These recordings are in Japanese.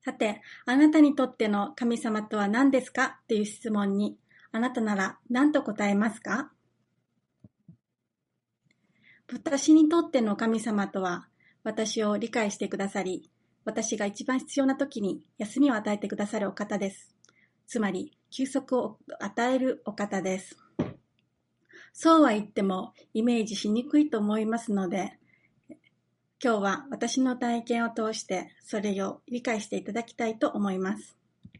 さて、あなたにとっての神様とは何ですかという質問に、あなたなら何と答えますか？私にとっての神様とは、私を理解してくださり、私が一番必要な時に休みを与えてくださるお方です。つまり、休息を与えるお方です。そうは言ってもイメージしにくいと思いますので、今日は私の体験を通してそれを理解していただきたいと思います。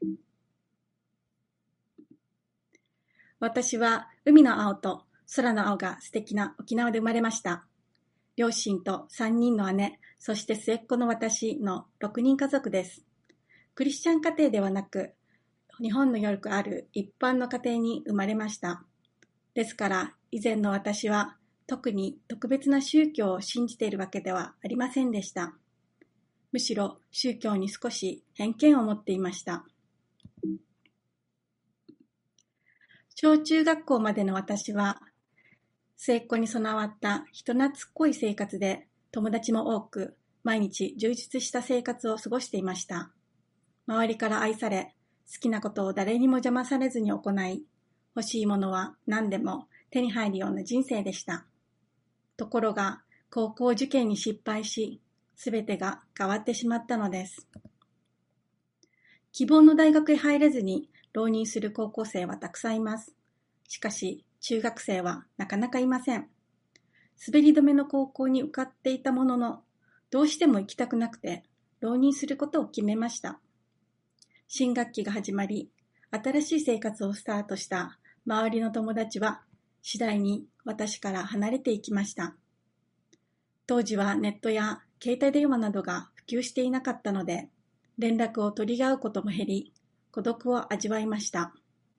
私は海の青と空の青が素敵な沖縄で生まれました。両親と3人の姉、そして末っ子の私の6人家族です。クリスチャン家庭ではなく、日本のよくある一般の家庭に生まれました。ですから、以前の私は特に特別な宗教を信じているわけではありませんでした。むしろ宗教に少し偏見を持っていました。小中学校までの私は、末っ子に備わった人懐っこい生活で、友達も多く、毎日充実した生活を過ごしていました。周りから愛され、好きなことを誰にも邪魔されずに行い、欲しいものは何でも手に入るような人生でした。ところが、高校受験に失敗し、すべてが変わってしまったのです。希望の大学へ入れずに浪人する高校生はたくさんいます。しかし、中学生はなかなかいません。滑り止めの高校に受かっていたものの、どうしても行きたくなくて、浪人することを決めました。新学期が始まり、新しい生活をスタートした周りの友達は、次第に私から離れていきました。当時はネットや携帯電話などが普及していなかったので、連絡を取り合うことも減り、孤独を味わいました。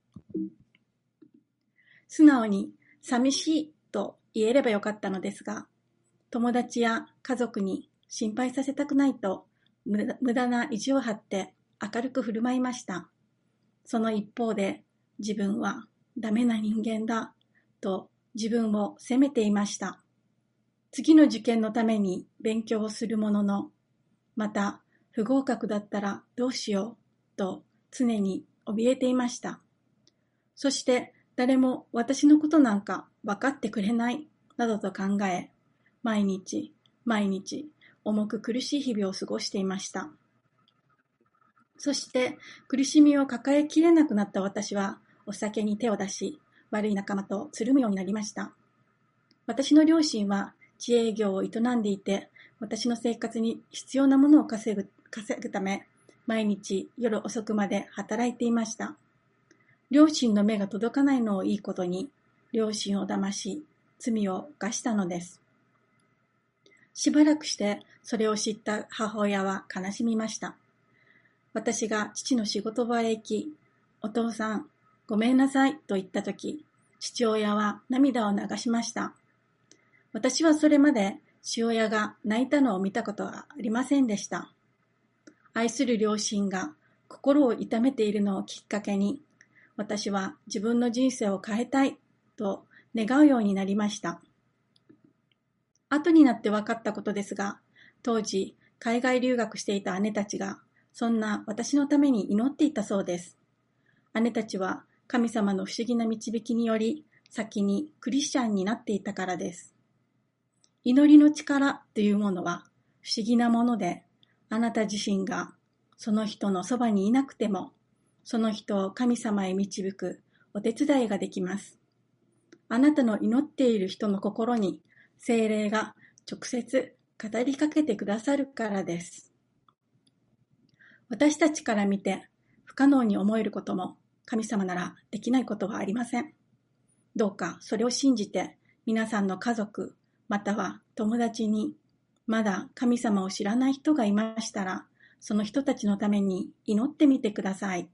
素直に寂しいと言えればよかったのですが、友達や家族に心配させたくないと無駄な意地を張って明るく振る舞いました。その一方で、自分はダメな人間だと自分を責めていました。次の受験のために勉強をするものの、また不合格だったらどうしようと常に怯えていました。そして誰も私のことなんか分かってくれないなどと考え、毎日重く苦しい日々を過ごしていました。そして苦しみを抱えきれなくなった私はお酒に手を出し、悪い仲間とつるむようになりました。私の両親は自営業を営んでいて、私の生活に必要なものを稼ぐため、毎日夜遅くまで働いていました。両親の目が届かないのをいいことに、両親を騙し、罪を犯したのです。しばらくしてそれを知った母親は悲しみました。私が父の仕事場へ行き、お父さん、ごめんなさいと言ったとき、父親は涙を流しました。私はそれまで父親が泣いたのを見たことはありませんでした。愛する両親が心を痛めているのをきっかけに、私は自分の人生を変えたいと願うようになりました。後になって分かったことですが、当時海外留学していた姉たちがそんな私のために祈っていたそうです。姉たちは神様の不思議な導きにより先にクリスチャンになっていたからです。祈りの力というものは不思議なもので、あなた自身がその人のそばにいなくても、その人を神様へ導くお手伝いができます。あなたの祈っている人の心に聖霊が直接語りかけてくださるからです。私たちから見て不可能に思えることも神様ならできないことはありません。どうかそれを信じて皆さんの家族または友達にまだ神様を知らない人がいましたら、その人たちのために祈ってみてください。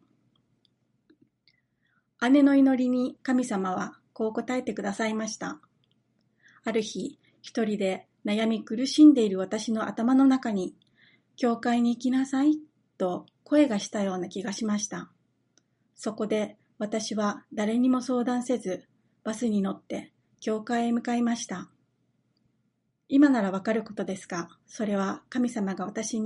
姉の祈りに神様はこう答えてくださいました。ある日、一人で悩み苦しんでいる私の頭の中に、教会に行きなさいと声がしたような気がしました。そこで私は誰にも相談せず、バスに乗って教会へ向かいました。今ならわかることですが、それは神様が私に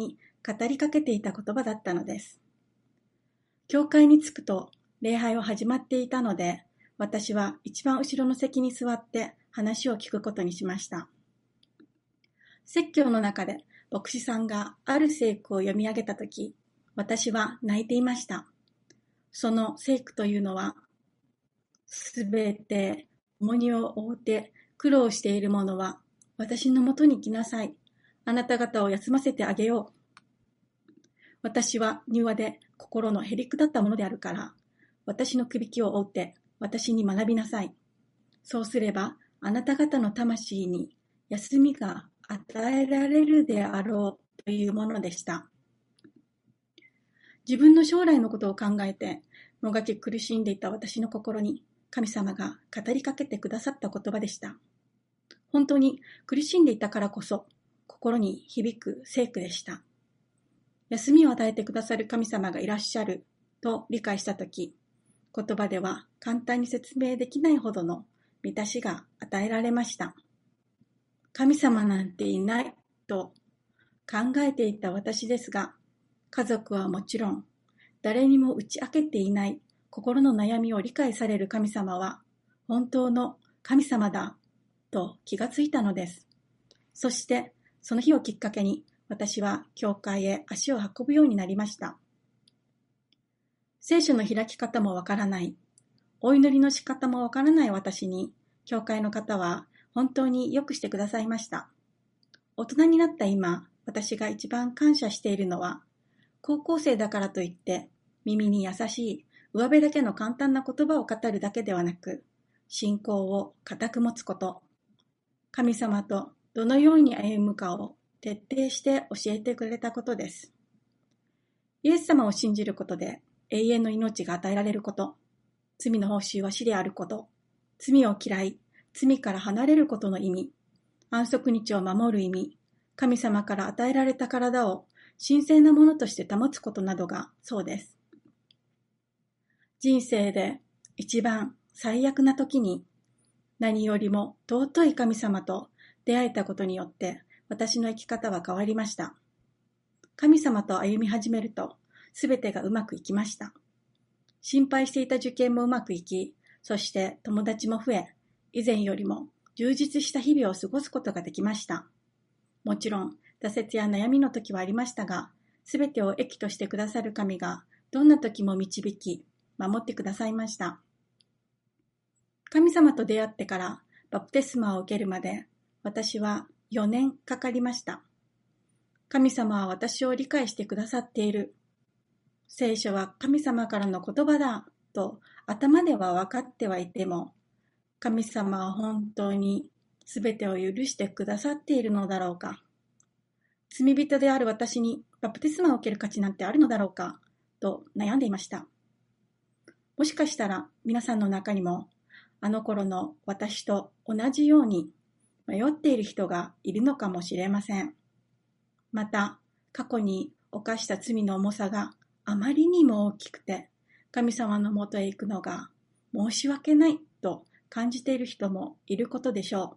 語りかけていた言葉だったのです。教会に着くと礼拝は始まっていたので、私は一番後ろの席に座って話を聞くことにしました。説教の中で牧師さんがある聖句を読み上げたとき、私は泣いていました。その聖句というのは、すべて重荷を負って苦労している者は私のもとに来なさい。あなた方を休ませてあげよう。私は柔で心のへりくだったものであるから、私のくびきを追って私に学びなさい。そうすればあなた方の魂に休みが与えられるであろうというものでした。自分の将来のことを考えて、もがき苦しんでいた私の心に神様が語りかけてくださった言葉でした。本当に苦しんでいたからこそ、心に響く聖句でした。休みを与えてくださる神様がいらっしゃると理解したとき、言葉では簡単に説明できないほどの満たしが与えられました。神様なんていないと考えていた私ですが、家族はもちろん、誰にも打ち明けていない心の悩みを理解される神様は、本当の神様だと気がついたのです。そして、その日をきっかけに、私は教会へ足を運ぶようになりました。聖書の開き方もわからない、お祈りの仕方もわからない私に、教会の方は本当によくしてくださいました。大人になった今、私が一番感謝しているのは、高校生だからといって耳に優しい上辺だけの簡単な言葉を語るだけではなく、信仰を固く持つこと、神様とどのように歩むかを徹底して教えてくれたことです。イエス様を信じることで永遠の命が与えられること、罪の報酬は死であること、罪を嫌い、罪から離れることの意味、安息日を守る意味、神様から与えられた体を神聖なものとして保つことなどがそうです。人生で一番最悪な時に何よりも尊い神様と出会えたことによって私の生き方は変わりました。神様と歩み始めるとすべてがうまくいきました。心配していた受験もうまくいき、そして友達も増え、以前よりも充実した日々を過ごすことができました。もちろん挫折や悩みの時はありましたが、すべてを益としてくださる神がどんな時も導き、守ってくださいました。神様と出会ってからバプテスマを受けるまで、私は4年かかりました。神様は私を理解してくださっている。聖書は神様からの言葉だと頭では分かってはいても、神様は本当にすべてを許してくださっているのだろうか。罪人である私にバプテスマを受ける価値なんてあるのだろうかと悩んでいました。もしかしたら皆さんの中にもあの頃の私と同じように迷っている人がいるのかもしれません。また過去に犯した罪の重さがあまりにも大きくて神様のもとへ行くのが申し訳ないと感じている人もいることでしょう。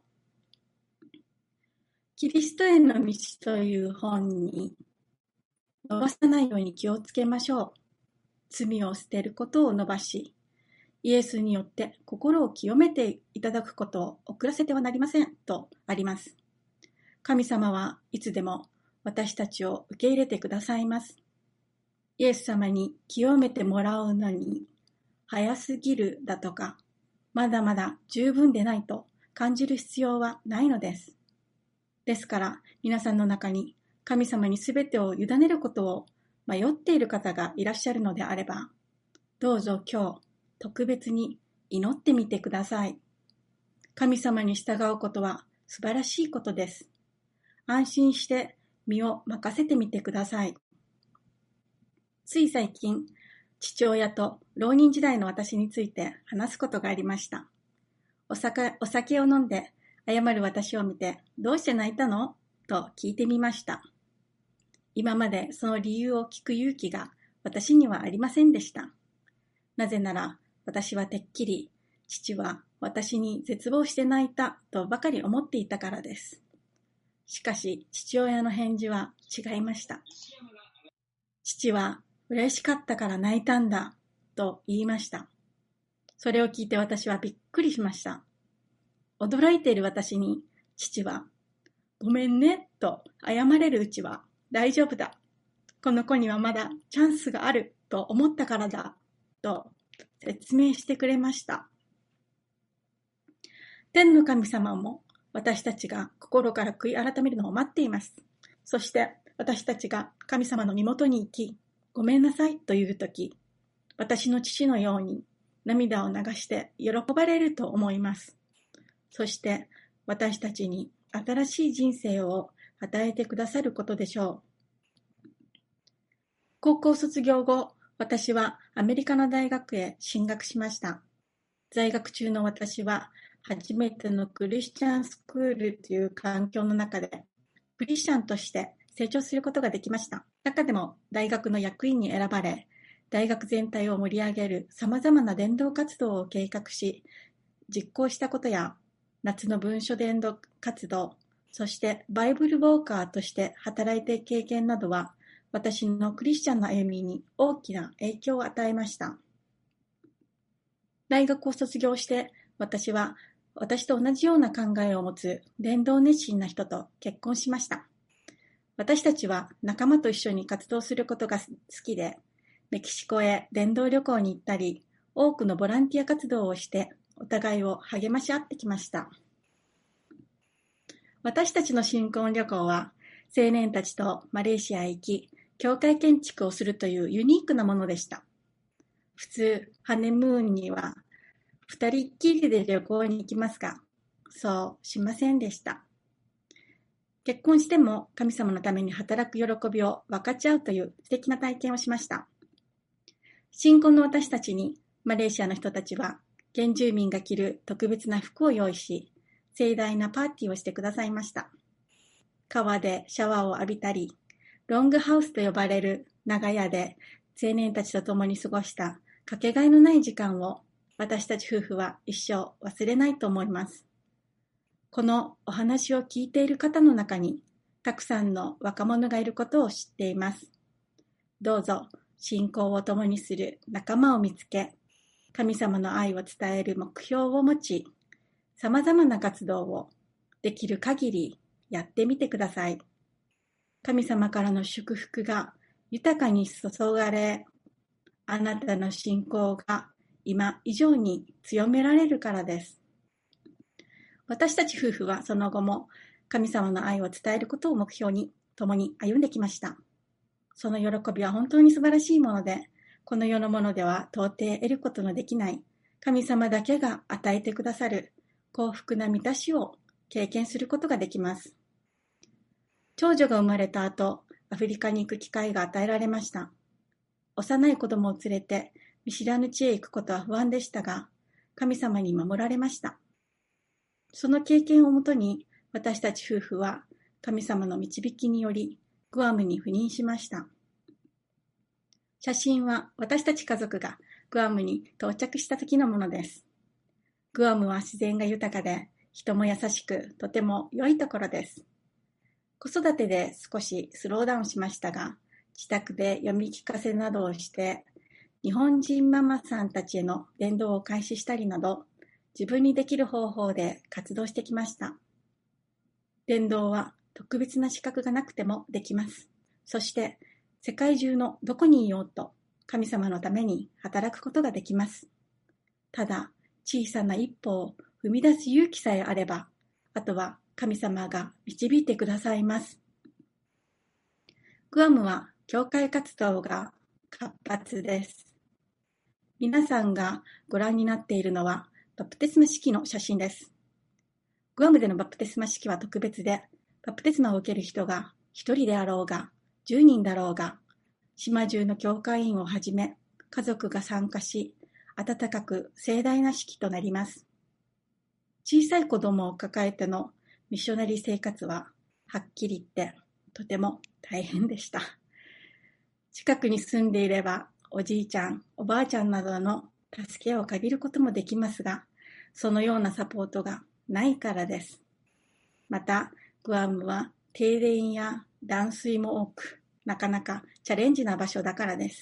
キリストへの道という本に伸ばさないように気をつけましょう。罪を捨てることを伸ばし、イエスによって心を清めていただくことを遅らせてはなりませんとあります。神様はいつでも私たちを受け入れてくださいます。イエス様に清めてもらうのに早すぎるだとか、まだまだ十分でないと感じる必要はないのです。ですから皆さんの中に神様にすべてを委ねることを迷っている方がいらっしゃるのであれば、どうぞ今日特別に祈ってみてください。神様に従うことは素晴らしいことです。安心して身を任せてみてください。つい最近、父親と浪人時代の私について話すことがありました。お酒を飲んで謝る私を見て、どうして泣いたの？と聞いてみました。今までその理由を聞く勇気が私にはありませんでした。なぜなら、私はてっきり、父は私に絶望して泣いたとばかり思っていたからです。しかし、父親の返事は違いました。 父は嬉しかったから泣いたんだと言いました。それを聞いて私はびっくりしました。驚いている私に父は、ごめんねと謝れるうちは大丈夫だ。この子にはまだチャンスがあると思ったからだと説明してくれました。天の神様も私たちが心から悔い改めるのを待っています。そして私たちが神様の身元に行き、ごめんなさいというとき、私の父のように涙を流して喜ばれると思います。そして私たちに新しい人生を与えてくださることでしょう。高校卒業後、私はアメリカの大学へ進学しました。在学中の私は初めてのクリスチャンスクールという環境の中でクリスチャンとして成長することができました。中でも大学の役員に選ばれ、大学全体を盛り上げる様々な伝道活動を計画し、実行したことや、夏の文書伝道活動、そしてバイブルウォーカーとして働いている経験などは、私のクリスチャンの歩みに大きな影響を与えました。大学を卒業して、私は私と同じような考えを持つ伝道熱心な人と結婚しました。私たちは仲間と一緒に活動することが好きで、メキシコへ伝道旅行に行ったり、多くのボランティア活動をして、お互いを励まし合ってきました。私たちの新婚旅行は、青年たちとマレーシアへ行き、教会建築をするというユニークなものでした。普通、ハネムーンには、二人っきりで旅行に行きますが、そうしませんでした。結婚しても神様のために働く喜びを分かち合うという素敵な体験をしました。新婚の私たちにマレーシアの人たちは原住民が着る特別な服を用意し、盛大なパーティーをしてくださいました。川でシャワーを浴びたり、ロングハウスと呼ばれる長屋で青年たちと共に過ごしたかけがえのない時間を私たち夫婦は一生忘れないと思います。このお話を聞いている方の中にたくさんの若者がいることを知っています。どうぞ信仰を共にする仲間を見つけ、神様の愛を伝える目標を持ち、様々な活動をできる限りやってみてください。神様からの祝福が豊かに注がれ、あなたの信仰が今以上に強められるからです。私たち夫婦はその後も神様の愛を伝えることを目標に共に歩んできました。その喜びは本当に素晴らしいもので、この世のものでは到底得ることのできない神様だけが与えてくださる幸福な満たしを経験することができます。長女が生まれた後、アフリカに行く機会が与えられました。幼い子供を連れて見知らぬ地へ行くことは不安でしたが、神様に守られました。その経験をもとに、私たち夫婦は神様の導きにより、グアムに赴任しました。写真は私たち家族がグアムに到着した時のものです。グアムは自然が豊かで、人も優しく、とても良いところです。子育てで少しスローダウンしましたが、自宅で読み聞かせなどをして、日本人ママさんたちへの伝道を開始したりなど、自分にできる方法で活動してきました。伝道は特別な資格がなくてもできます。そして世界中のどこにいようと神様のために働くことができます。ただ小さな一歩を踏み出す勇気さえあれば、あとは神様が導いてくださいます。グアムは教会活動が活発です。皆さんがご覧になっているのはバプテスマ式の写真です。グアムでのバプテスマ式は特別で、バプテスマを受ける人が1人であろうが、10人だろうが、島中の教会員をはじめ、家族が参加し、温かく盛大な式となります。小さい子供を抱えてのミッショナリー生活は、はっきり言ってとても大変でした。近くに住んでいれば、おじいちゃん、おばあちゃんなどの助けを借りることもできますが、そのようなサポートがないからです。また、グアムは停電や断水も多く、 なかなかチャレンジな場所だからです。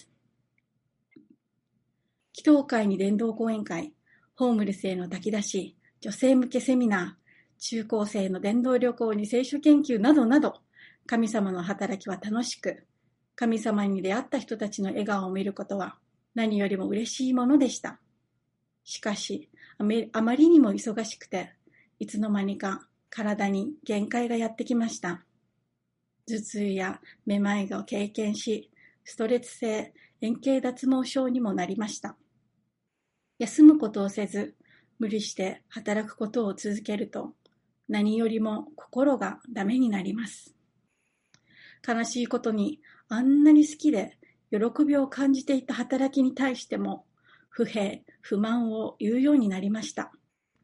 祈祷会に伝道講演会、ホームレスへの炊き出し、女性向けセミナー、中高生の伝道旅行に聖書研究などなど、神様の働きは楽しく、神様に出会った人たちの笑顔を見ることは何よりも嬉しいものでした。しかし、あまりにも忙しくて、いつの間にか体に限界がやってきました。頭痛やめまいを経験し、ストレス性円形脱毛症にもなりました。休むことをせず、無理して働くことを続けると、何よりも心がダメになります。悲しいことに、あんなに好きで喜びを感じていた働きに対しても、不平、不満を言うようになりました。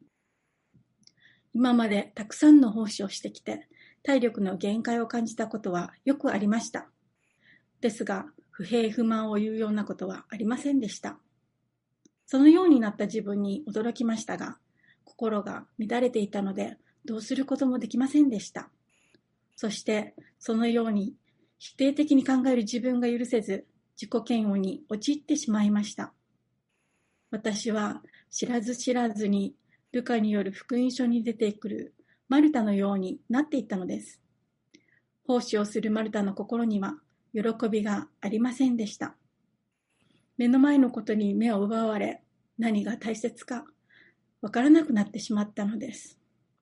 今までたくさんの奉仕をしてきて、体力の限界を感じたことはよくありました。ですが、不平不満を言うようなことはありませんでした。そのようになった自分に驚きましたが、心が乱れていたので、どうすることもできませんでした。そして、そのように否定的に考える自分が許せず、自己嫌悪に陥ってしまいました。私は知らず知らずにルカによる福音書に出てくるマルタのようになっていったのです。奉仕をするマルタの心には喜びがありませんでした。目の前のことに目を奪われ、何が大切かわからなくなってしまったのです。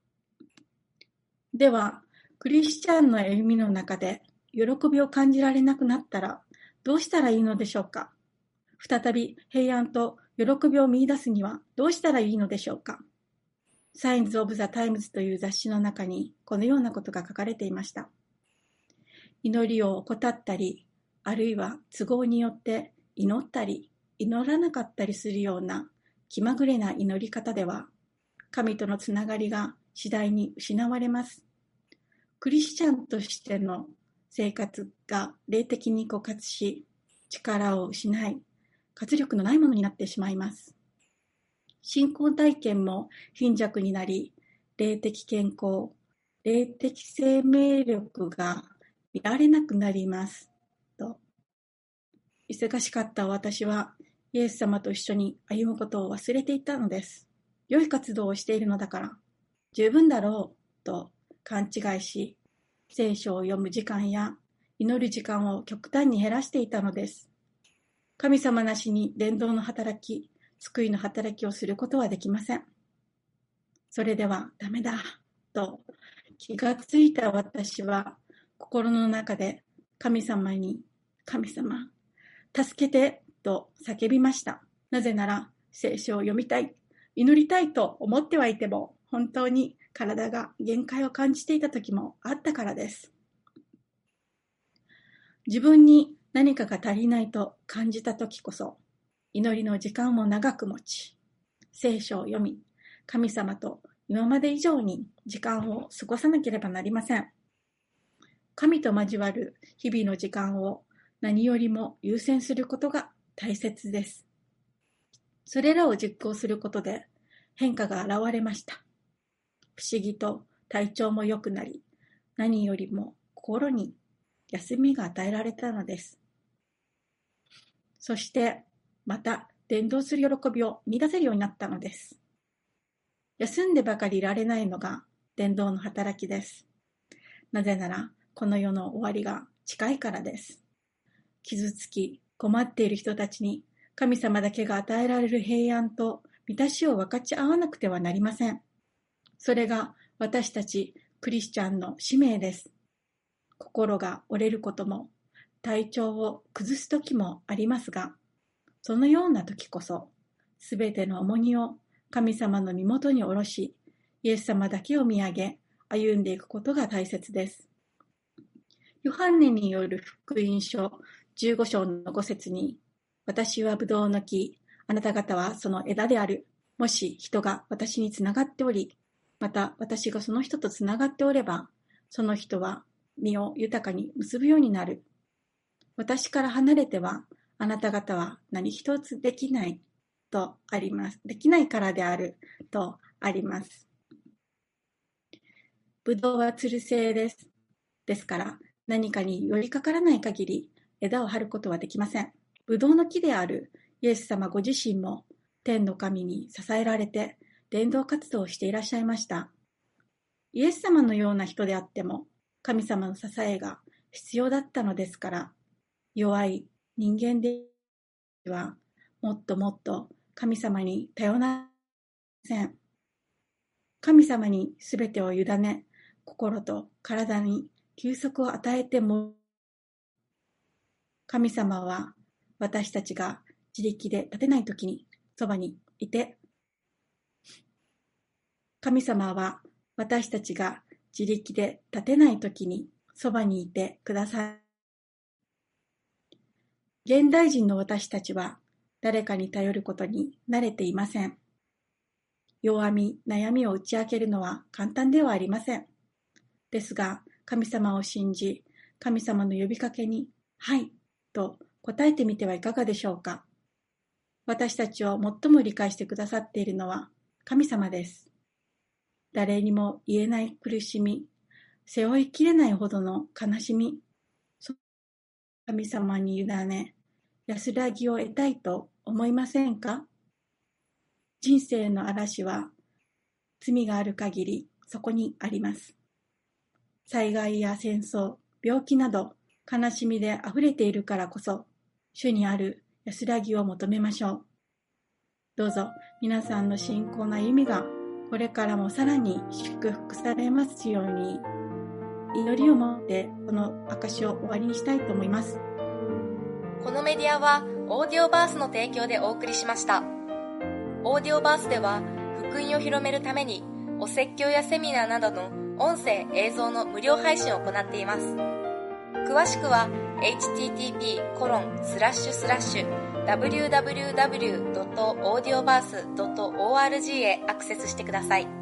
では、クリスチャンの歩みの中で喜びを感じられなくなったらどうしたらいいのでしょうか。再び平安と喜びを見出すにはどうしたらいいのでしょうか。サインズ・オブ・ザ・タイムズという雑誌の中にこのようなことが書かれていました。祈りを怠ったり、あるいは都合によって祈ったり、祈らなかったりするような気まぐれな祈り方では、神とのつながりが次第に失われます。クリスチャンとしての生活が霊的に枯渇し、力を失い、活力のないものになってしまいます。信仰体験も貧弱になり、霊的健康、霊的生命力が見られなくなります。と、忙しかった私は、イエス様と一緒に歩むことを忘れていたのです。良い活動をしているのだから、十分だろう、と勘違いし、聖書を読む時間や祈る時間を極端に減らしていたのです。神様なしに伝道の働き、救いの働きをすることはできません。それではダメだ、と気がついた私は、心の中で神様に、神様、助けて、と叫びました。なぜなら、聖書を読みたい、祈りたいと思ってはいても、本当に体が限界を感じていた時もあったからです。自分に何かが足りないと感じた時こそ、祈りの時間を長く持ち、聖書を読み、神様と今まで以上に時間を過ごさなければなりません。神と交わる日々の時間を何よりも優先することが大切です。それらを実行することで変化が現れました。不思議と体調も良くなり、何よりも心に休みが与えられたのです。そしてまた伝道する喜びを見出せるようになったのです。休んでばかりいられないのが伝道の働きです。なぜならこの世の終わりが近いからです。傷つき困っている人たちに神様だけが与えられる平安と満たしを分かち合わなくてはなりません。それが私たちクリスチャンの使命です。心が折れることも体調を崩す時もありますが、そのような時こそすべての重荷を神様の身元に下ろし、イエス様だけを見上げ歩んでいくことが大切です。ヨハネによる福音書15章の5節に、私はブドウの木、あなた方はその枝である。もし人が私につながっており、また私がその人とつながっておれば、その人は実を豊かに結ぶようになる。私から離れては、あなた方は何一つできないとあります。できないからであるとあります。ブドウはつる性です。ですから、 何かに寄りかからない限り枝を張ることはできません。ブドウの木であるイエス様ご自身も天の神に支えられて伝道活動をしていらっしゃいました。イエス様のような人であっても神様の支えが必要だったのですから、弱い人間ではもっともっと神様に頼らなせん。神様にすべてを委ね、心と体に休息を与えても、神様は私たちが自力で立てないときにそばにいて、神様は私たちが自力で立てないときにそばにいてください。現代人の私たちは誰かに頼ることに慣れていません。弱み、悩みを打ち明けるのは簡単ではありません。ですが、神様を信じ、神様の呼びかけに、はいと答えてみてはいかがでしょうか。私たちを最も理解してくださっているのは神様です。誰にも言えない苦しみ、背負いきれないほどの悲しみ、神様に委ね、安らぎを得たいと思いませんか？人生の嵐は罪がある限りそこにあります。災害や戦争、病気など悲しみであふれているからこそ、主にある安らぎを求めましょう。どうぞ皆さんの信仰の歩みがこれからもさらに祝福されますように、祈りを持ってこの証を終わりにしたいと思います。 このメディアはオーディオバースの提供でお送りしました。オーディオバースでは福音を広めるためにお説教やセミナーなどの音声映像の無料配信を行っています。詳しくは http://www.audioverse.org へアクセスしてください。